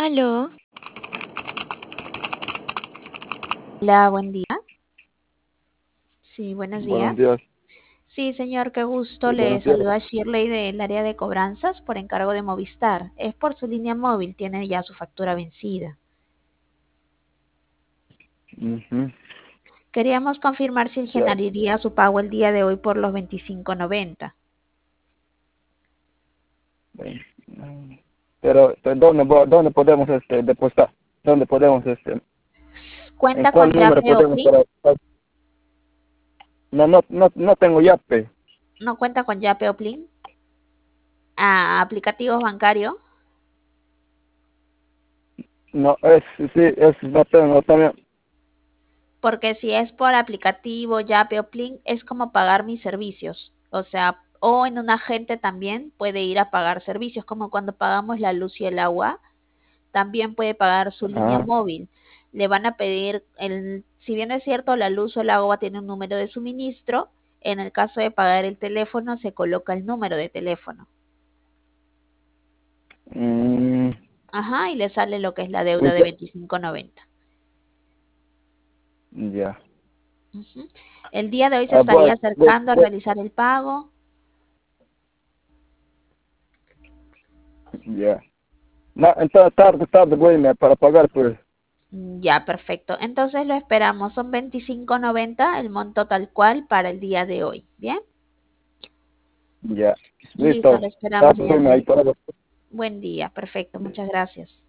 Aló, Hola, buen día. Sí, buenos días. Buenos días. Sí, señor, qué gusto. Sí, Le buenos días. saluda Shirley del área de cobranzas por encargo de Movistar. Es por su línea móvil, tiene ya su factura vencida. Ujú. Queríamos confirmar si Ya. generaría su pago el día de hoy por los 25.90. Bueno, pero ¿dónde podemos depositar? ¿Dónde podemos en ¿Cuenta cuál con número Yape o podemos Plin? no tengo Yape. ¿No cuenta con Yape o Plin? Ah, aplicativos bancarios. No, no tengo también. Porque si es por aplicativo, Yape o Plin, es como pagar mis servicios. O sea, o en un agente también puede ir a pagar servicios, como cuando pagamos la luz y el agua, también puede pagar su línea Ah, móvil. Le van a pedir, si bien es cierto, la luz o el agua tiene un número de suministro, en el caso de pagar el teléfono se coloca el número de teléfono. mm, Ajá, y le sale lo que es la deuda de usted- 25.90. ya. Ujú. El día de hoy se Ah, estaría acercando a realizar el pago. ya. No, entonces tarde voy para pagar, pues. Ya, perfecto. Entonces lo esperamos. Son 25.90 el monto tal cual para el día de hoy. Bien. Ya. Listo, Listo. lo esperamos, Tarde señor voy ahí Luis. para. Buen día. Perfecto. Muchas gracias.